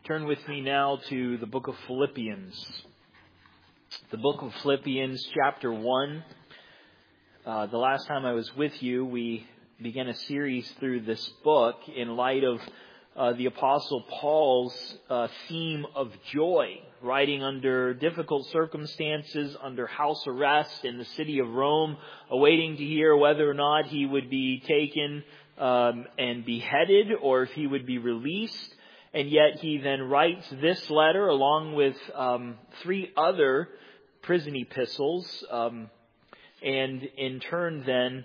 Turn with me now to the book of Philippians. The book of Philippians, chapter 1. The last time I was with you, we began a series through this book in light of the Apostle Paul's theme of joy, writing under difficult circumstances, under house arrest in the city of Rome, awaiting to hear whether or not he would be taken and beheaded or if he would be released. And yet he then writes this letter along with three other prison epistles, and in turn then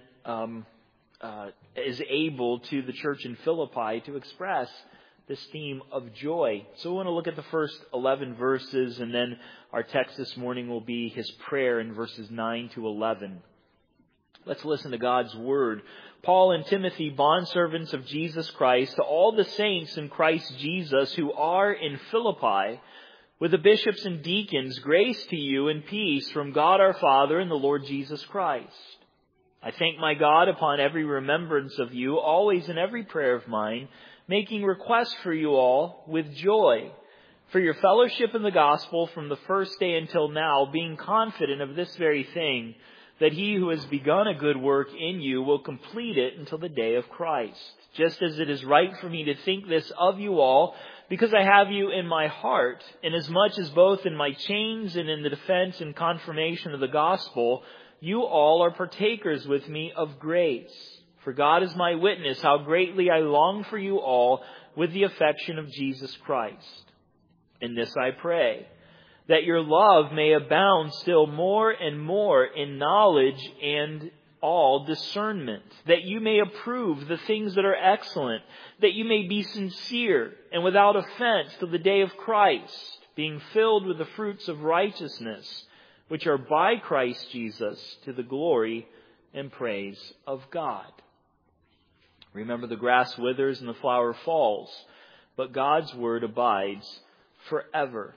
is able to the church in Philippi to express this theme of joy. So we want to look at the first 11 verses, and then our text this morning will be his prayer in verses 9 to 11. Let's listen to God's word. Paul and Timothy, bondservants of Jesus Christ, to all the saints in Christ Jesus who are in Philippi, with the bishops and deacons, grace to you and peace from God our Father and the Lord Jesus Christ. I thank my God upon every remembrance of you, always in every prayer of mine, making request for you all with joy, for your fellowship in the gospel from the first day until now, being confident of this very thing, that he who has begun a good work in you will complete it until the day of Christ. Just as it is right for me to think this of you all, because I have you in my heart, inasmuch as both in my chains and in the defense and confirmation of the gospel, you all are partakers with me of grace. For God is my witness, how greatly I long for you all with the affection of Jesus Christ. In this I pray, that your love may abound still more and more in knowledge and all discernment, that you may approve the things that are excellent, that you may be sincere and without offense till the day of Christ, being filled with the fruits of righteousness, which are by Christ Jesus, to the glory and praise of God. Remember, the grass withers and the flower falls, but God's word abides forever.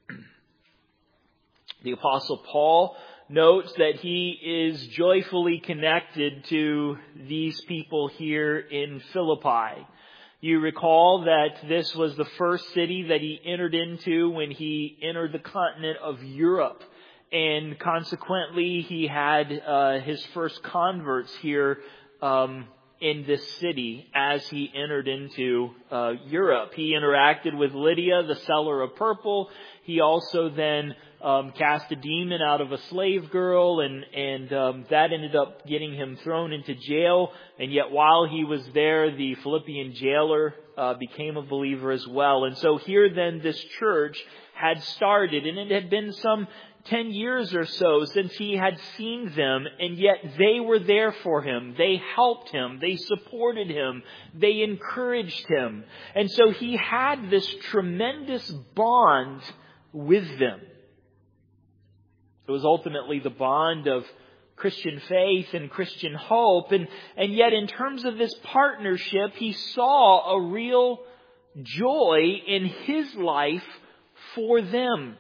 The Apostle Paul notes that he is joyfully connected to these people here in Philippi. You recall that this was the first city that he entered into when he entered the continent of Europe. And consequently, he had his first converts here in this city as he entered into Europe. He interacted with Lydia, the seller of purple. He also then cast a demon out of a slave girl, and that ended up getting him thrown into jail. And yet while he was there, the Philippian jailer became a believer as well. And so here then this church had started, and it had been some 10 years or so since he had seen them, and yet they were there for him. They helped him. They supported him. They encouraged him. And so he had this tremendous bond with them. It was ultimately the bond of Christian faith and Christian hope. And yet in terms of this partnership, he saw a real joy in his life for them.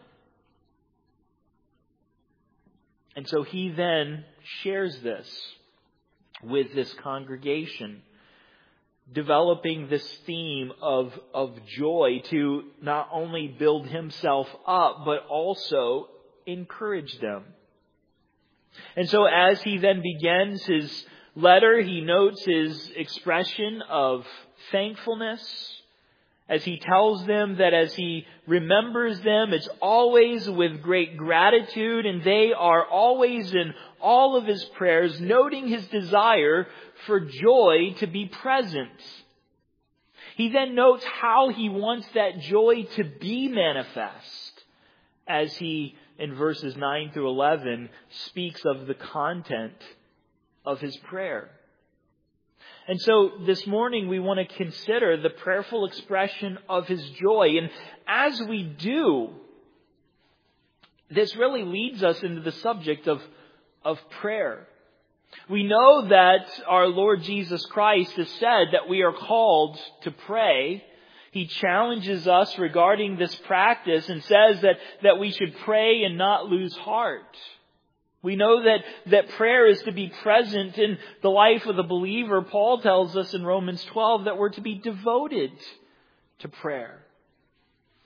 And so he then shares this with this congregation, developing this theme of joy to not only build himself up, but also encourage them. And so as he then begins his letter, he notes his expression of thankfulness, as he tells them that as he remembers them, it's always with great gratitude, and they are always in all of his prayers, noting his desire for joy to be present. He then notes how he wants that joy to be manifest, as he, in verses 9 through 11, speaks of the content of his prayer. And so this morning we want to consider the prayerful expression of his joy. And as we do, this really leads us into the subject of prayer. We know that our Lord Jesus Christ has said that we are called to pray. He challenges us regarding this practice and says that we should pray and not lose heart. We know that prayer is to be present in the life of the believer. Paul tells us in Romans 12 that we're to be devoted to prayer.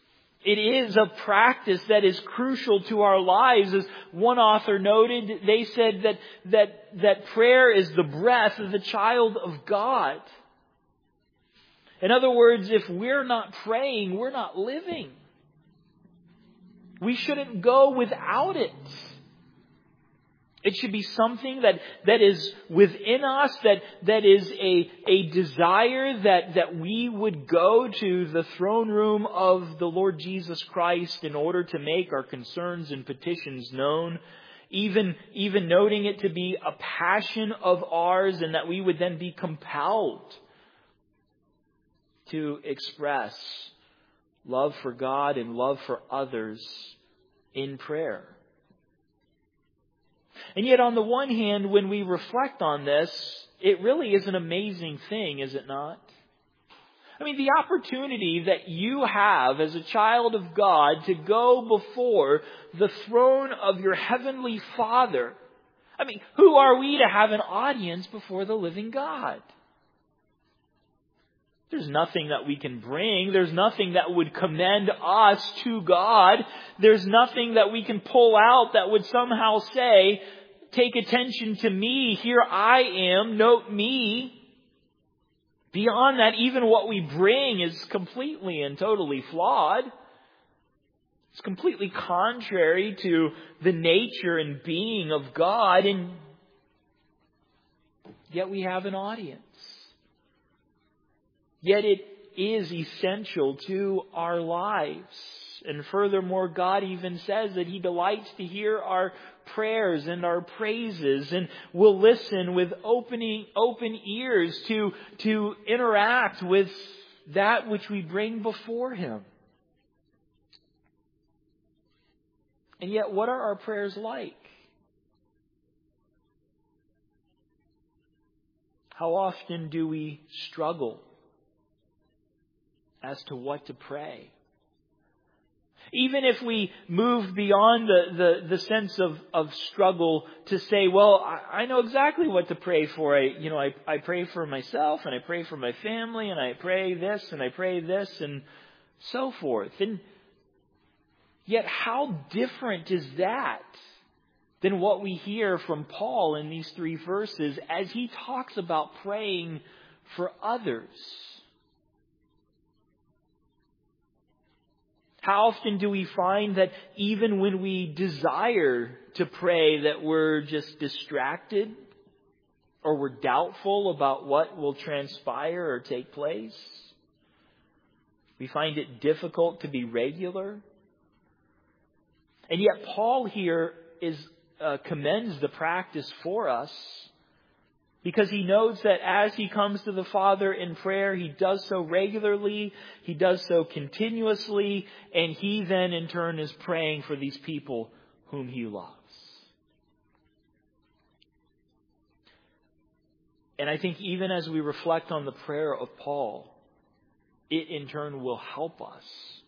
It is a practice that is crucial to our lives. As one author noted, they said that prayer is the breath of the child of God. In other words, if we're not praying, we're not living. We shouldn't go without it. It should be something that is within us, that is a desire that we would go to the throne room of the Lord Jesus Christ in order to make our concerns and petitions known. Even noting it to be a passion of ours, and that we would then be compelled to express love for God and love for others in prayer. And yet, on the one hand, when we reflect on this, it really is an amazing thing, is it not? I mean, the opportunity that you have as a child of God to go before the throne of your heavenly Father. I mean, who are we to have an audience before the living God? There's nothing that we can bring. There's nothing that would commend us to God. There's nothing that we can pull out that would somehow say, take attention to me. Here I am. Note me. Beyond that, even what we bring is completely and totally flawed. It's completely contrary to the nature and being of God. And yet we have an audience. Yet it is essential to our lives. And furthermore, God even says that He delights to hear our prayers and our praises, and will listen with open ears to interact with that which we bring before Him. And yet, what are our prayers like? How often do we struggle as to what to pray? Even if we move beyond the sense of struggle to say, well, I know exactly what to pray for. I pray for myself, and I pray for my family, and I pray this, and I pray this, and so forth. And yet, how different is that than what we hear from Paul in these 3 verses as he talks about praying for others? How often do we find that even when we desire to pray, that we're just distracted, or we're doubtful about what will transpire or take place? We find it difficult to be regular. And yet Paul here commends the practice for us, because he knows that as he comes to the Father in prayer, he does so regularly, he does so continuously, and he then in turn is praying for these people whom he loves. And I think even as we reflect on the prayer of Paul, it in turn will help us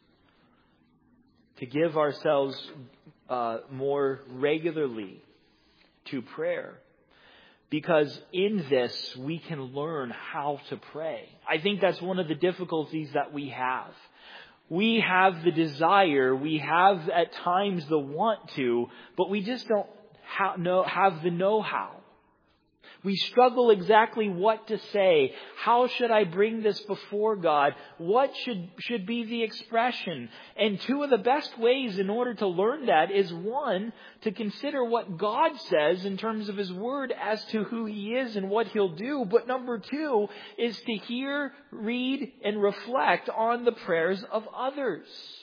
to give ourselves more regularly to prayer. Because in this, we can learn how to pray. I think that's one of the difficulties that we have. We have the desire, we have at times the want to, but we just don't have the know-how. We struggle exactly what to say. How should I bring this before God? What should be the expression? And 2 of the best ways in order to learn that is, 1, to consider what God says in terms of His Word as to who He is and what He'll do. But number 2 is to hear, read, and reflect on the prayers of others.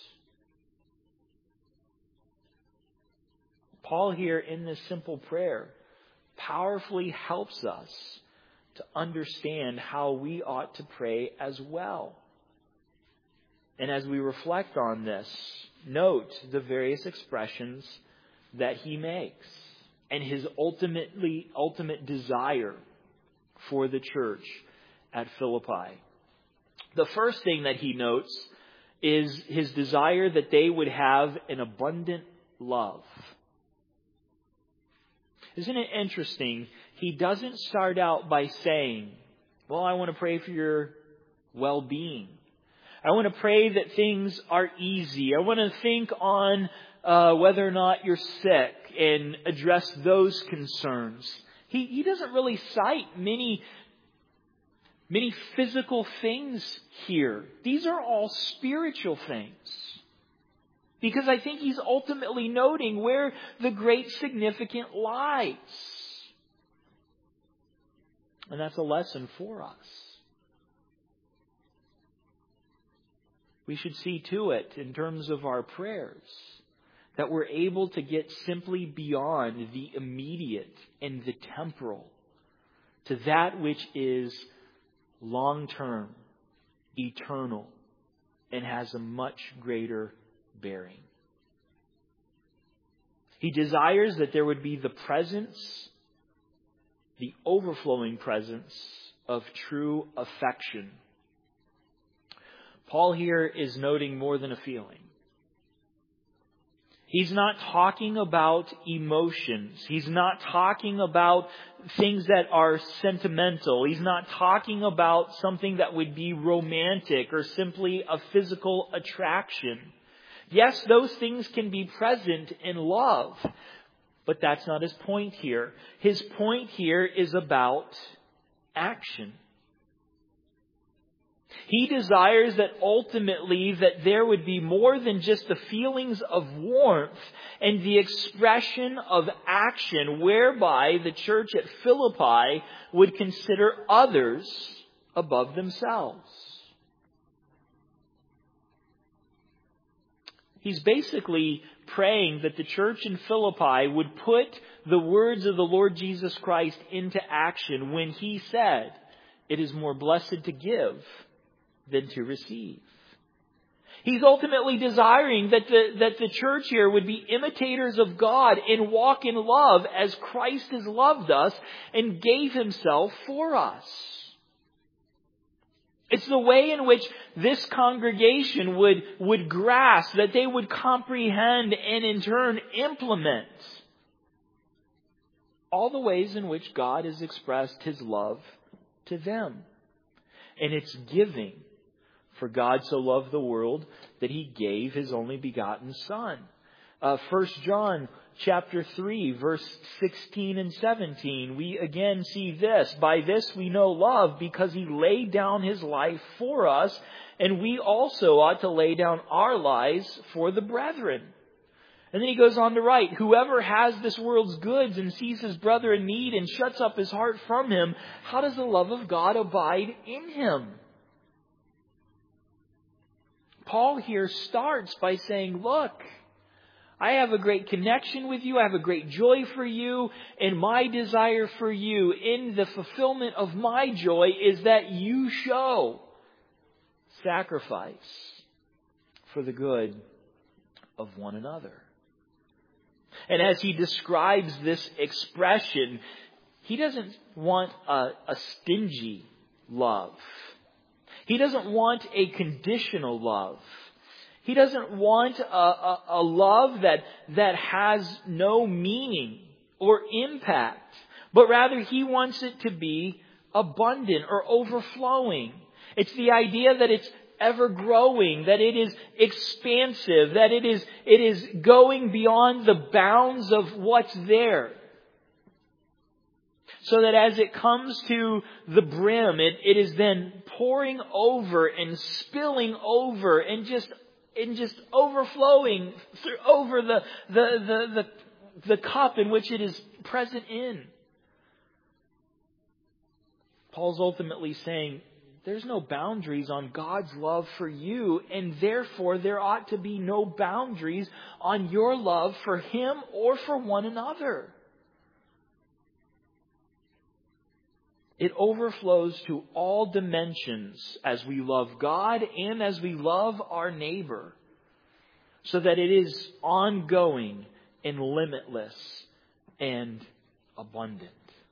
Paul here in this simple prayer powerfully helps us to understand how we ought to pray as well. And as we reflect on this, note the various expressions that he makes and his ultimate desire for the church at Philippi. The first thing that he notes is his desire that they would have an abundant love. Isn't it interesting? He doesn't start out by saying, well, I want to pray for your well-being. I want to pray that things are easy. I want to think on whether or not you're sick and address those concerns. He doesn't really cite many physical things here. These are all spiritual things. Because I think he's ultimately noting where the great significance lies. And that's a lesson for us. We should see to it in terms of our prayers that we're able to get simply beyond the immediate and the temporal to that which is long-term, eternal, and has a much greater bearing. He desires that there would be the presence, the overflowing presence of true affection. Paul here is noting more than a feeling. He's not talking about emotions. He's not talking about things that are sentimental. He's not talking about something that would be romantic or simply a physical attraction. Yes, those things can be present in love, but that's not his point here. His point here is about action. He desires that ultimately that there would be more than just the feelings of warmth and the expression of action whereby the church at Philippi would consider others above themselves. He's basically praying that the church in Philippi would put the words of the Lord Jesus Christ into action when He said, "It is more blessed to give than to receive." He's ultimately desiring that the church here would be imitators of God and walk in love as Christ has loved us and gave Himself for us. It's the way in which this congregation would grasp, that they would comprehend and in turn implement all the ways in which God has expressed His love to them. And it's giving. For God so loved the world that He gave His only begotten Son. 1 John chapter 3, verse 16 and 17, we again see this. By this we know love, because He laid down His life for us, and we also ought to lay down our lives for the brethren. And then he goes on to write, whoever has this world's goods and sees his brother in need and shuts up his heart from him, how does the love of God abide in him? Paul here starts by saying, look, I have a great connection with you. I have a great joy for you. And my desire for you in the fulfillment of my joy is that you show sacrifice for the good of one another. And as he describes this expression, he doesn't want a stingy love. He doesn't want a conditional love. He doesn't want a love that has no meaning or impact, but rather he wants it to be abundant or overflowing. It's the idea that it's ever growing, that it is expansive, that it is going beyond the bounds of what's there. So that as it comes to the brim, it is then pouring over and spilling over and just overflowing over the cup in which it is present in. Paul's ultimately saying, there's no boundaries on God's love for you, and therefore there ought to be no boundaries on your love for Him or for one another. It overflows to all dimensions as we love God and as we love our neighbor, so that it is ongoing and limitless and abundant.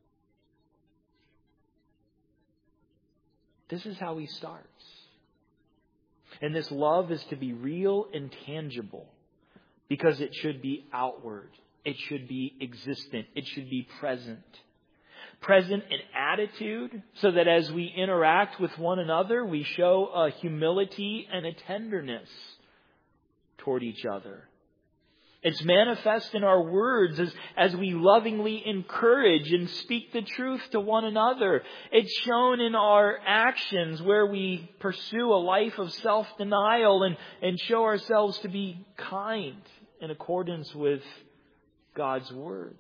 This is how he starts. And this love is to be real and tangible, because it should be outward. It should be existent. It should be present. present in attitude, so that as we interact with one another, we show a humility and a tenderness toward each other. It's manifest in our words as we lovingly encourage and speak the truth to one another. It's shown in our actions where we pursue a life of self-denial and show ourselves to be kind in accordance with God's Word.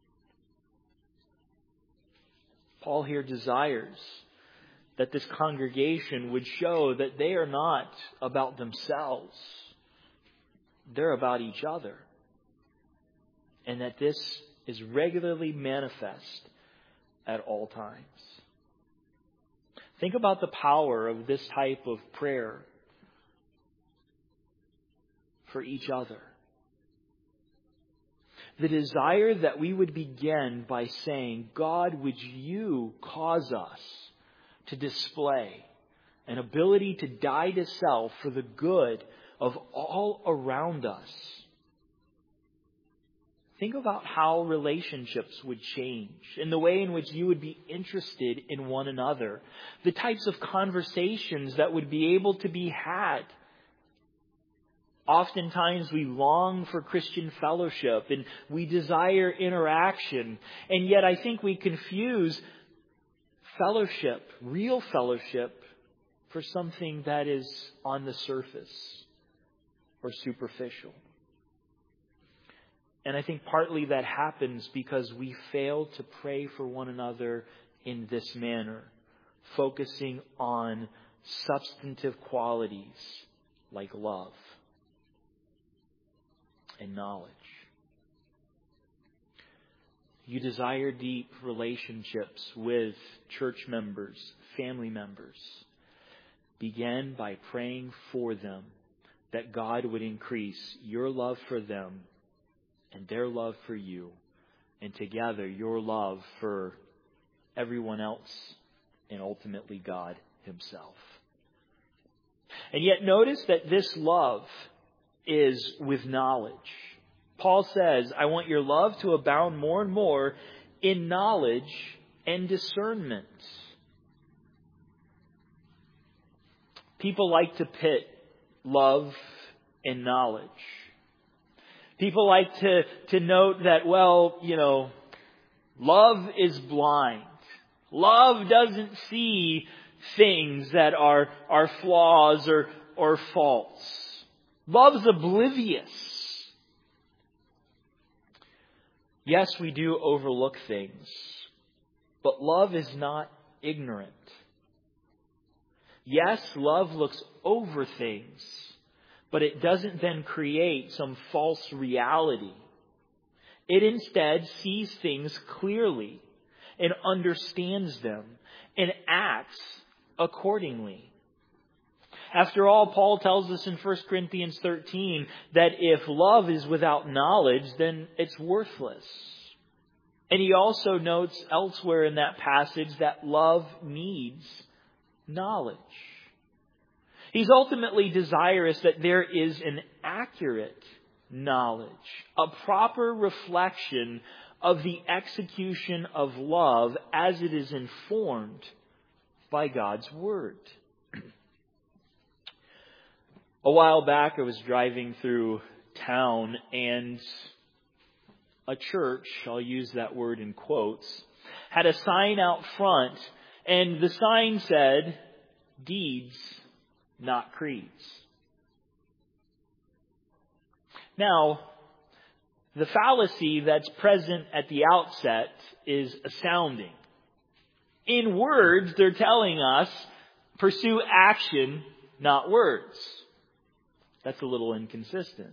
Paul here desires that this congregation would show that they are not about themselves. They're about each other. And that this is regularly manifest at all times. Think about the power of this type of prayer for each other. The desire that we would begin by saying, God, would you cause us to display an ability to die to self for the good of all around us. Think about how relationships would change and the way in which you would be interested in one another. The types of conversations that would be able to be had. Oftentimes we long for Christian fellowship and we desire interaction. And yet I think we confuse fellowship, real fellowship, for something that is on the surface or superficial. And I think partly that happens because we fail to pray for one another in this manner, focusing on substantive qualities like love and knowledge. You desire deep relationships with church members, family members. Begin by praying for them, that God would increase your love for them and their love for you, and together your love for everyone else and ultimately God Himself. And yet notice that this love is with knowledge. Paul says, I want your love to abound more and more in knowledge and discernment. People like to pit love and knowledge. People like to note that, love is blind. Love doesn't see things that are flaws or faults. Love's oblivious. Yes, we do overlook things, but love is not ignorant. Yes, love looks over things, but it doesn't then create some false reality. It instead sees things clearly and understands them and acts accordingly. After all, Paul tells us in 1 Corinthians 13 that if love is without knowledge, then it's worthless. And he also notes elsewhere in that passage that love needs knowledge. He's ultimately desirous that there is an accurate knowledge, a proper reflection of the execution of love as it is informed by God's Word. A while back, I was driving through town and a church, I'll use that word in quotes, had a sign out front, and the sign said, "Deeds, not creeds." Now, the fallacy that's present at the outset is astounding. In words, they're telling us, pursue action, not words. That's a little inconsistent.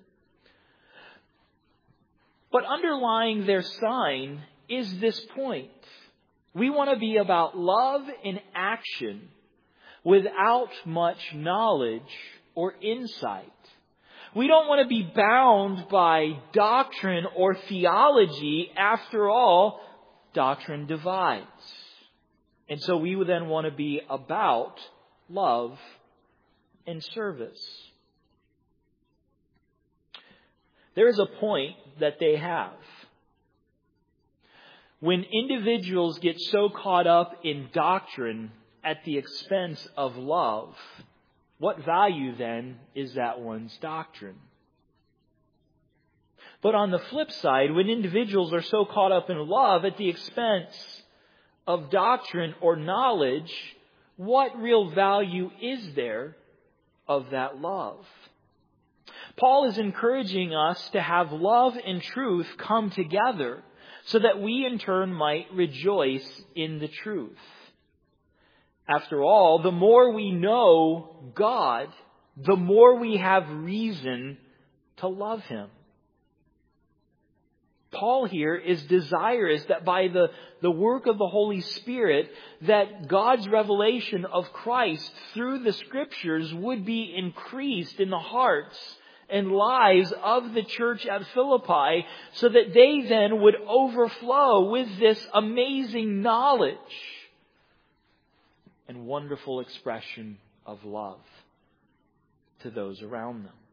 But underlying their sign is this point. We want to be about love in action without much knowledge or insight. We don't want to be bound by doctrine or theology. After all, doctrine divides. And so we would then want to be about love and service. There is a point that they have. When individuals get so caught up in doctrine at the expense of love, what value then is that one's doctrine? But on the flip side, when individuals are so caught up in love at the expense of doctrine or knowledge, what real value is there of that love? Paul is encouraging us to have love and truth come together so that we in turn might rejoice in the truth. After all, the more we know God, the more we have reason to love Him. Paul here is desirous that by the work of the Holy Spirit, that God's revelation of Christ through the Scriptures would be increased in the hearts and lives of the church at Philippi, so that they then would overflow with this amazing knowledge and wonderful expression of love to those around them.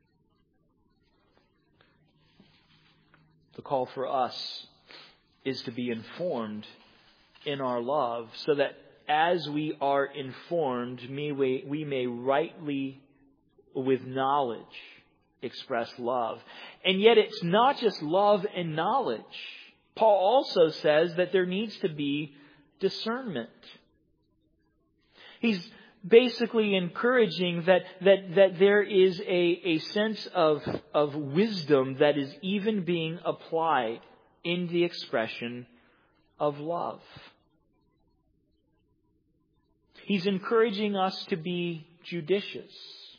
The call for us is to be informed in our love, so that as we are informed, we may rightly, with knowledge, express love. And yet it's not just love and knowledge. Paul also says that there needs to be discernment. He's basically encouraging that there is a sense of wisdom that is even being applied in the expression of love. He's encouraging us to be judicious.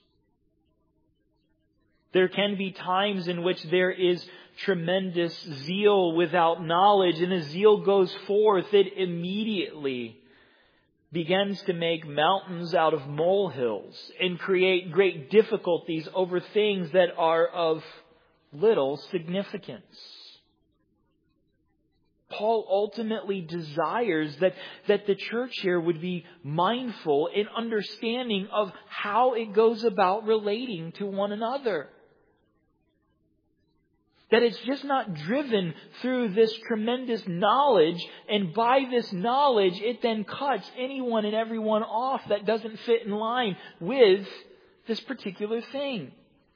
There can be times in which there is tremendous zeal without knowledge, and as zeal goes forth, it immediately begins to make mountains out of molehills and create great difficulties over things that are of little significance. Paul ultimately desires that the church here would be mindful in understanding of how it goes about relating to one another. That it's just not driven through this tremendous knowledge, and by this knowledge it then cuts anyone and everyone off that doesn't fit in line with this particular thing.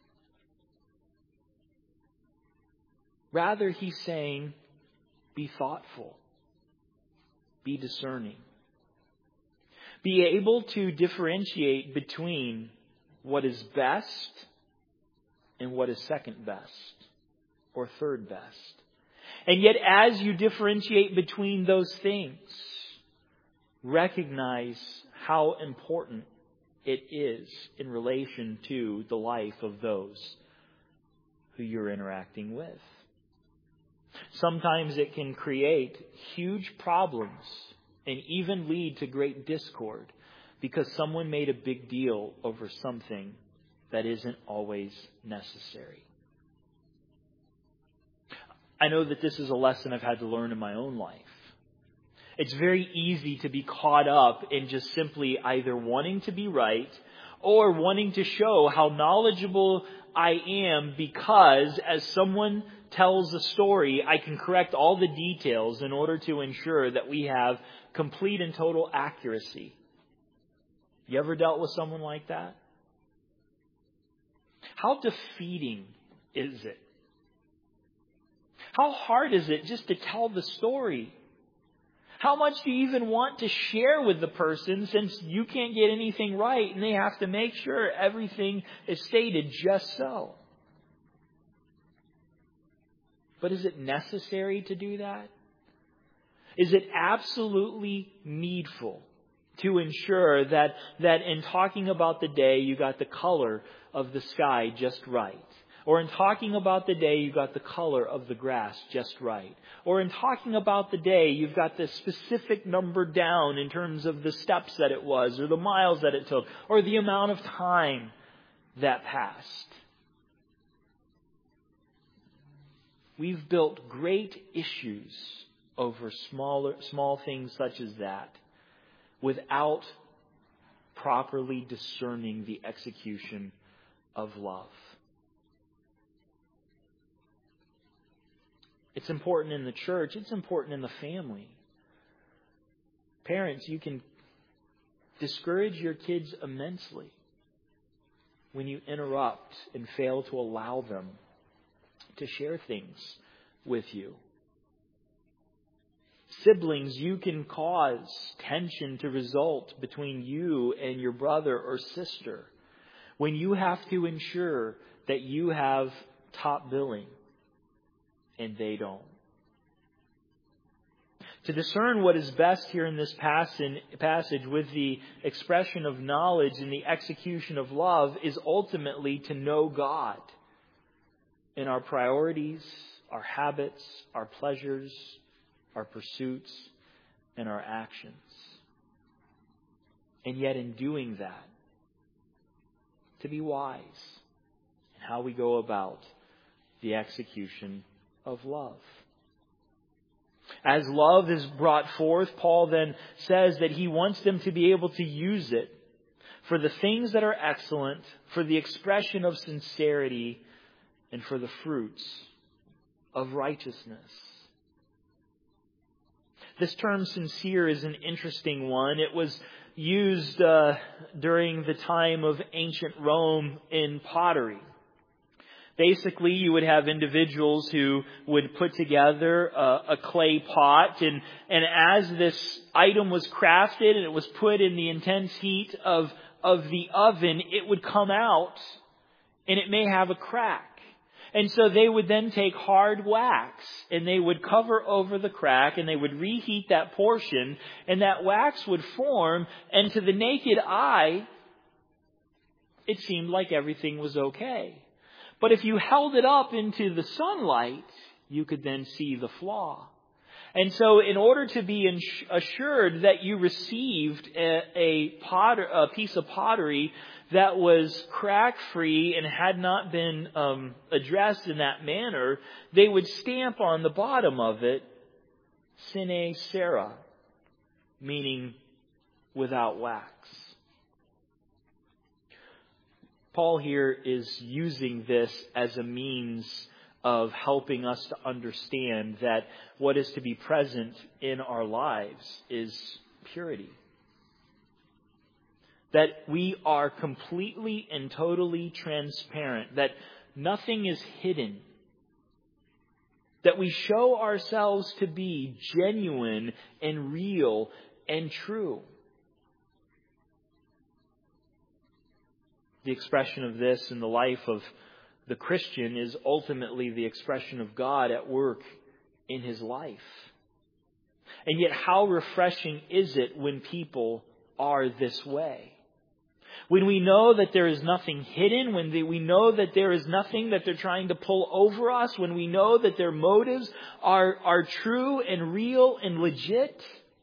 Rather, he's saying, be thoughtful, be discerning, be able to differentiate between what is best and what is second best or third best. And yet, as you differentiate between those things, recognize how important it is in relation to the life of those who you're interacting with. Sometimes it can create huge problems and even lead to great discord because someone made a big deal over something that isn't always necessary. I know that this is a lesson I've had to learn in my own life. It's very easy to be caught up in just simply either wanting to be right or wanting to show how knowledgeable I am because as someone tells a story, I can correct all the details in order to ensure that we have complete and total accuracy. You ever dealt with someone like that? How defeating is it? How hard is it just to tell the story? How much do you even want to share with the person since you can't get anything right and they have to make sure everything is stated just so? But is it necessary to do that? Is it absolutely needful to ensure that in talking about the day you got the color of the sky just right? Or in talking about the day, you got the color of the grass just right. Or in talking about the day, you've got the specific number down in terms of the steps that it was, or the miles that it took, or the amount of time that passed. We've built great issues over small things such as that without properly discerning the execution of love. It's important in the church. It's important in the family. Parents, you can discourage your kids immensely when you interrupt and fail to allow them to share things with you. Siblings, you can cause tension to result between you and your brother or sister when you have to ensure that you have top billing and they don't. To discern what is best here in this passage with the expression of knowledge and the execution of love is ultimately to know God in our priorities, our habits, our pleasures, our pursuits, and our actions. And yet in doing that, to be wise in how we go about the execution of love. As love is brought forth, Paul then says that he wants them to be able to use it for the things that are excellent, for the expression of sincerity, and for the fruits of righteousness. This term sincere is an interesting one. It was used during the time of ancient Rome in pottery. Basically, you would have individuals who would put together a clay pot, and as this item was crafted and it was put in the intense heat of the oven, it would come out and it may have a crack. And so they would then take hard wax and they would cover over the crack and they would reheat that portion, and that wax would form, and to the naked eye, it seemed like everything was okay. But if you held it up into the sunlight, you could then see the flaw. And so in order to be assured that you received a piece of pottery that was crack-free and had not been addressed in that manner, they would stamp on the bottom of it, sine cera, meaning without wax. Paul here is using this as a means of helping us to understand that what is to be present in our lives is purity. That we are completely and totally transparent. That nothing is hidden. That we show ourselves to be genuine and real and true. The expression of this in the life of the Christian is ultimately the expression of God at work in his life. And yet how refreshing is it when people are this way? When we know that there is nothing hidden, when we know that there is nothing that they're trying to pull over us, when we know that their motives are true and real and legit.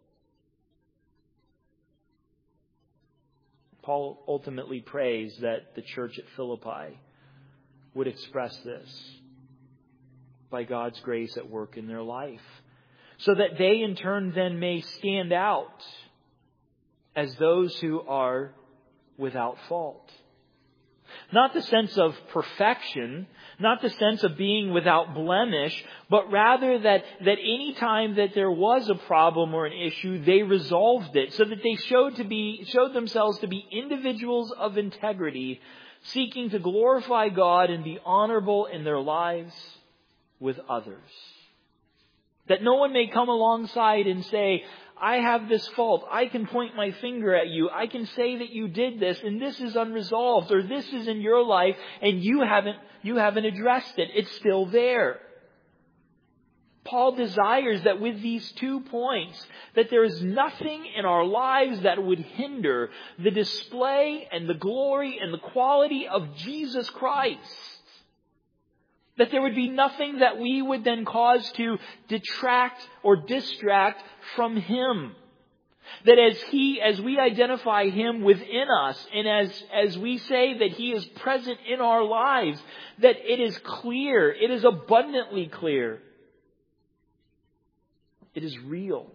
Paul ultimately prays that the church at Philippi would express this by God's grace at work in their life, so that they in turn then may stand out as those who are without fault. Not the sense of perfection, not the sense of being without blemish, but rather that any time that there was a problem or an issue, they resolved it, so that they showed themselves to be individuals of integrity, seeking to glorify God and be honorable in their lives with others. That no one may come alongside and say, I have this fault. I can point my finger at you. I can say that you did this and this is unresolved, or this is in your life and you haven't addressed it. It's still there. Paul desires that with these 2 points, that there is nothing in our lives that would hinder the display and the glory and the quality of Jesus Christ. That there would be nothing that we would then cause to detract or distract from Him. That as we identify Him within us, and as we say that He is present in our lives, that it is clear, it is abundantly clear. It is real.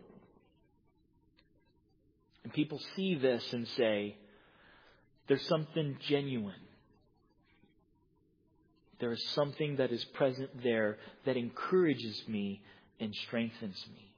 And people see this and say, there's something genuine. There is something that is present there that encourages me and strengthens me.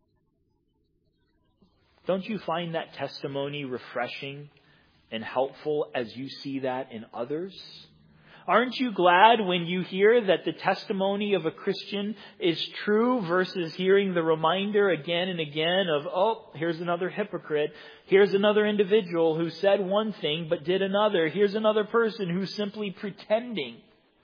Don't you find that testimony refreshing and helpful as you see that in others? Aren't you glad when you hear that the testimony of a Christian is true versus hearing the reminder again and again of, oh, here's another hypocrite. Here's another individual who said one thing but did another. Here's another person who's simply pretending.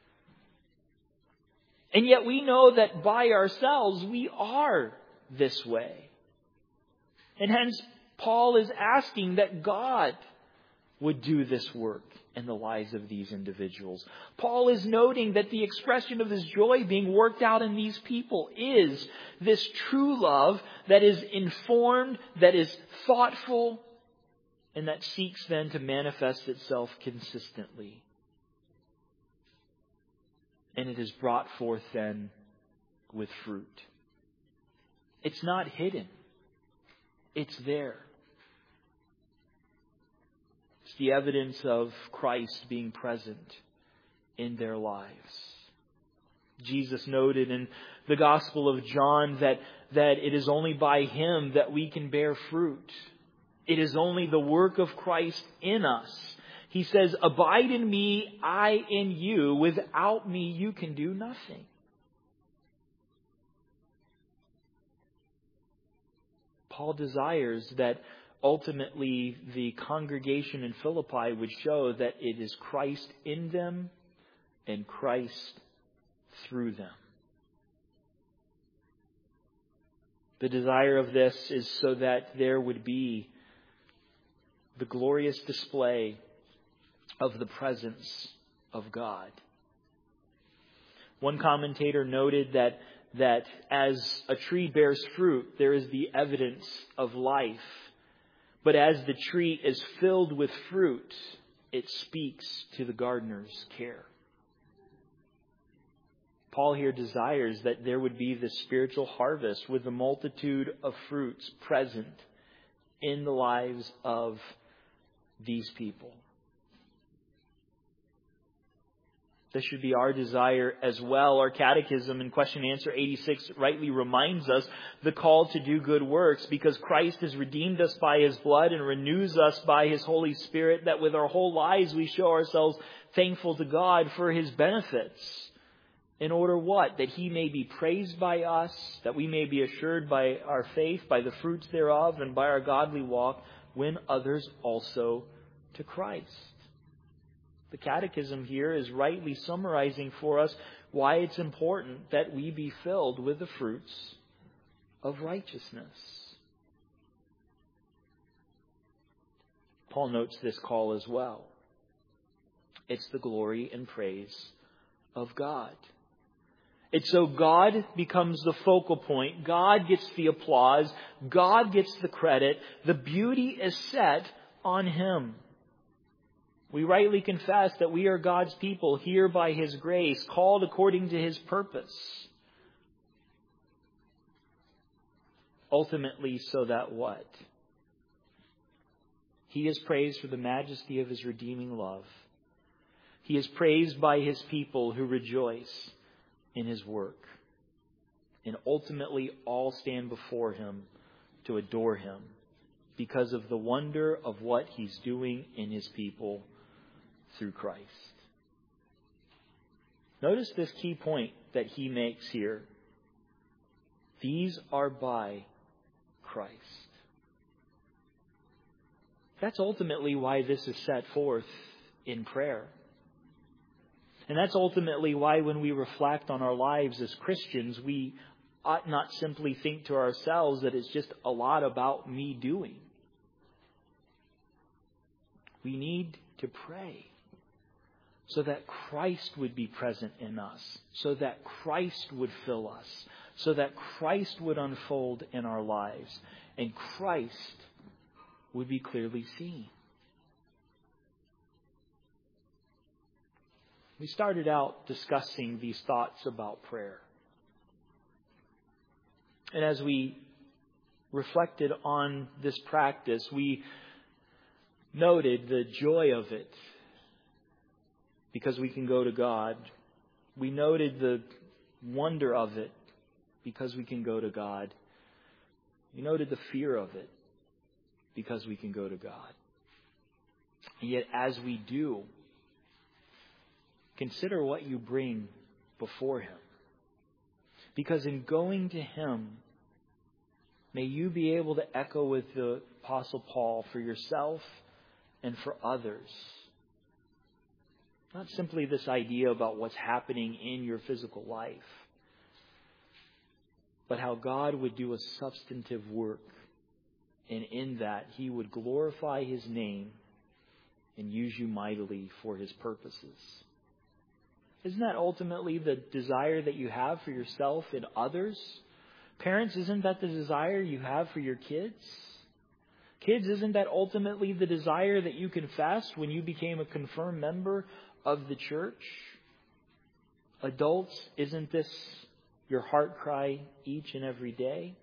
And yet we know that by ourselves we are this way. And hence Paul is asking that God would do this work in the lives of these individuals. Paul is noting that the expression of his joy being worked out in these people is this true love that is informed, that is thoughtful, and that seeks then to manifest itself consistently. And it is brought forth then with fruit. It's not hidden. It's there. It's the evidence of Christ being present in their lives. Jesus noted in the Gospel of John that it is only by Him that we can bear fruit. It is only the work of Christ in us. He says, abide in me, I in you. Without me, you can do nothing. Paul desires that ultimately the congregation in Philippi would show that it is Christ in them and Christ through them. The desire of this is so that there would be the glorious display of the presence of God. One commentator noted that as a tree bears fruit, there is the evidence of life. But as the tree is filled with fruit, it speaks to the gardener's care. Paul here desires that there would be this spiritual harvest with the multitude of fruits present in the lives of these people. This should be our desire as well. Our catechism in question and answer 86 rightly reminds us the call to do good works, because Christ has redeemed us by His blood and renews us by His Holy Spirit, that with our whole lives we show ourselves thankful to God for His benefits. In order what? That He may be praised by us, that we may be assured by our faith, by the fruits thereof, and by our godly walk, win others also to Christ. The Catechism here is rightly summarizing for us why it's important that we be filled with the fruits of righteousness. Paul notes this call as well. It's the glory and praise of God. It's so God becomes the focal point. God gets the applause. God gets the credit. The beauty is set on Him. We rightly confess that we are God's people here by His grace, called according to His purpose. Ultimately, so that what? He is praised for the majesty of His redeeming love. He is praised by His people who rejoice in His work. And ultimately, all stand before Him to adore Him because of the wonder of what He's doing in His people through Christ. Notice this key point that he makes here. These are by Christ. That's ultimately why this is set forth in prayer. And that's ultimately why when we reflect on our lives as Christians, we ought not simply think to ourselves that it's just a lot about me doing. We need to pray so that Christ would be present in us, so that Christ would fill us, so that Christ would unfold in our lives, and Christ would be clearly seen. We started out discussing these thoughts about prayer. And as we reflected on this practice, we noted the joy of it, because we can go to God We noted the wonder of it because we can go to God. We noted the fear of it because we can go to God. And yet, as we do, consider what you bring before Him. Because in going to Him, may you be able to echo with the Apostle Paul for yourself and for others. Not simply this idea about what's happening in your physical life, but how God would do a substantive work. And in that, He would glorify His name and use you mightily for His purposes. Isn't that ultimately the desire that you have for yourself and others? Parents, isn't that the desire you have for your kids? Kids, isn't that ultimately the desire that you confessed when you became a confirmed member of the church? Adults, isn't this your heart cry each and every day?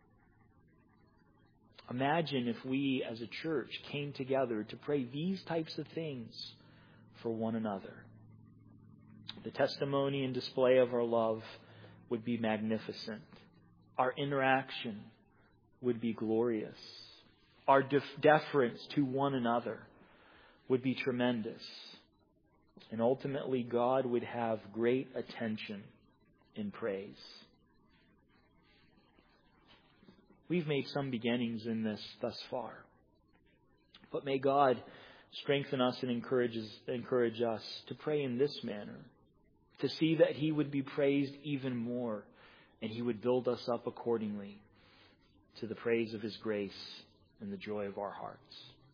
Imagine if we as a church came together to pray these types of things for one another. The testimony and display of our love would be magnificent. Our interaction would be glorious. Our deference to one another would be tremendous. And ultimately, God would have great attention and praise. We've made some beginnings in this thus far. But may God strengthen us and encourage us to pray in this manner, to see that He would be praised even more, and He would build us up accordingly to the praise of His grace and the joy of our hearts.